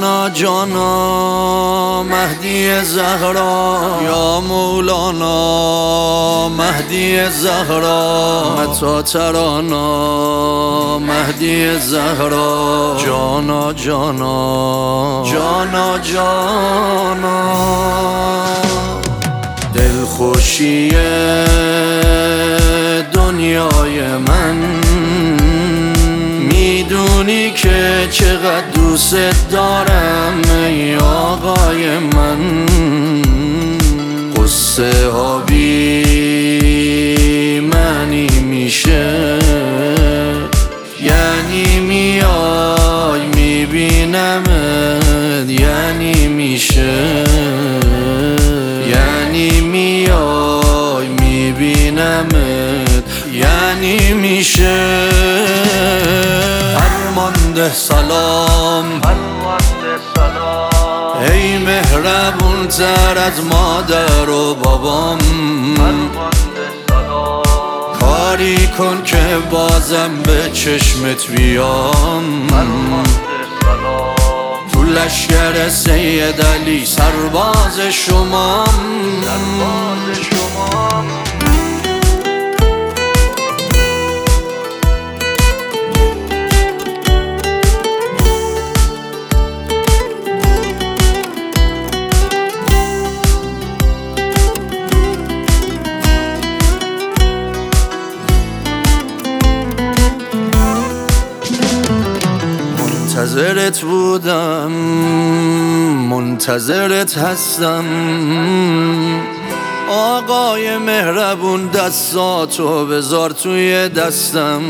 جانا جانا مهدی زهرا، یا مولانا مهدی زهرا، متا ترانا مهدی زهرا، جانا جانا جانا جانا. دلخوشی دنیای من، میدونی که چقدر دوست دارم ای آقای من. قصه ها بی معنی میشه، یعنی میای میبینمت، یعنی میشه، یعنی میای میبینمت، یعنی میشه. فرمانده سلام، ای مهربون تر از مادر و بابام. کاری کن که بازم به چشمت بیام. تو لشکر سید علی سرباز شمام. منتظرت بودم، منتظرت هستم آقای مهربون. دستاتو بذار توی دستم.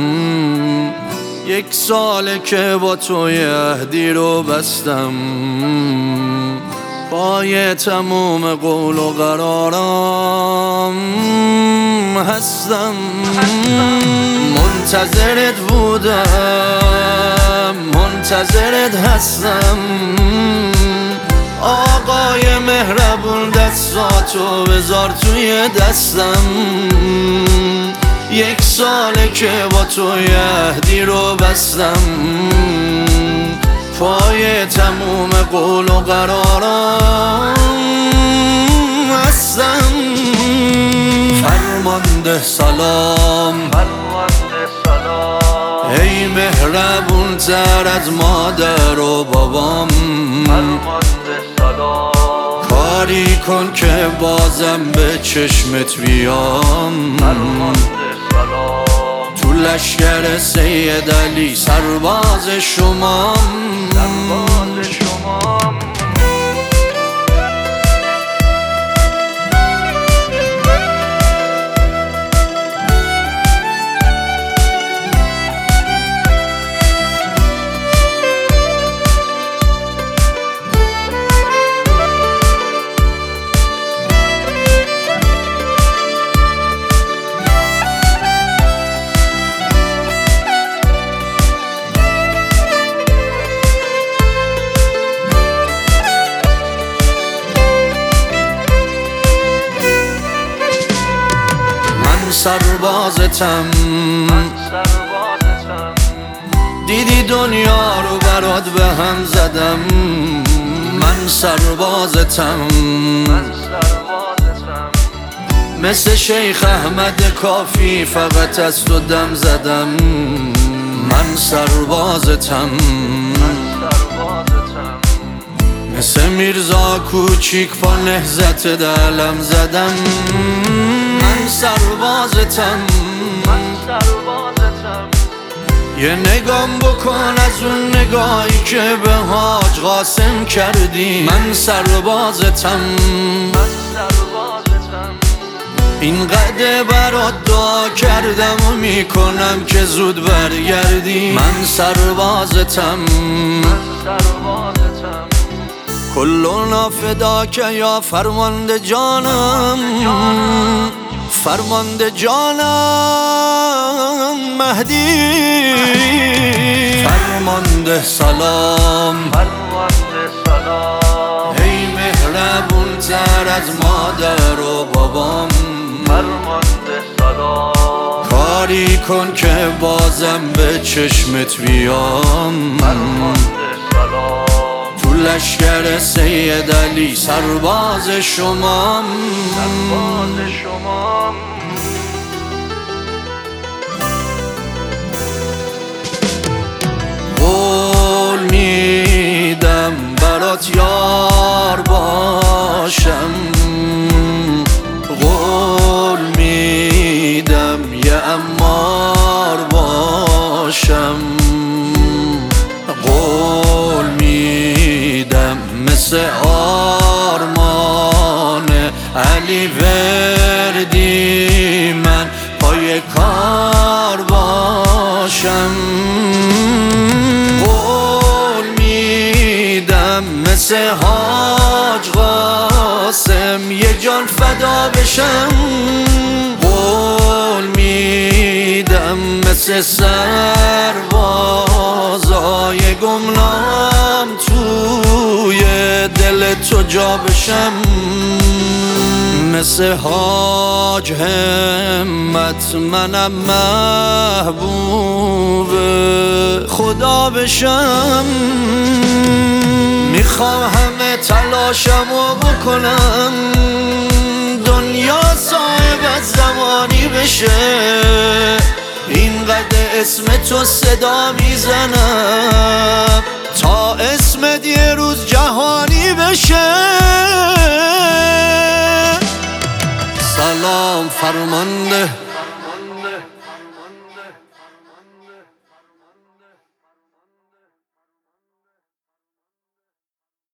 1 ساله که با توی عهدی رو بستم، پای تموم قول و قرارم هستم. منتظرت بودم، منتظرت هستم آقای مهربون. دستاتو بذار توی دستم. 1 ساله که با توی عهدی رو بستم، پای تموم قول و قرارم هستم. فرمانده سلام، ای مهربون تر از مادر و بابام. کاری کن که بازم به چشمت بیام. تو لشکر سید علی سرباز شمام. سربازتم، دیدی دنیا رو برات به هم زدم. من سربازتم، مثل شیخ احمد کافی فقط از تو دم زدم. من سربازتم، مثل میرزا کوچیک با نهضت دلم زدم. من سربازتم، یه نگام بکن از اون نگاهی که به حاج قاسم کردی. من سربازتم، اینقدر برات دعا کردم و میکنم که زود برگردی. من سربازتم، کلنا فداک یا فرمانده جانم. فرمانده جانم مهدی. فرمانده سلام، ای مهربون تر از مادر و بابام. کاری کن که بازم به چشمت بیام. لشکر سید علی سرباز شمام قول میدم برات یار باشم، قول میدم یه عمار باشم، قول میدم مثل آرمان علی وردی من پای کار باشم، قول میدم مثل حاج قاسم یه جان فدا بشم، قول میدم مثل سربازای گمنام توی دل تو جا بشم، مثل حاج همت منم محبوب خدا بشم. میخوام همه تلاشمو بکنم دنیا صاحب زمانی بشه، اینقدر اسم تو صدا میزنم تا اسمت یه روز جهانی بشه. سلام فرمانده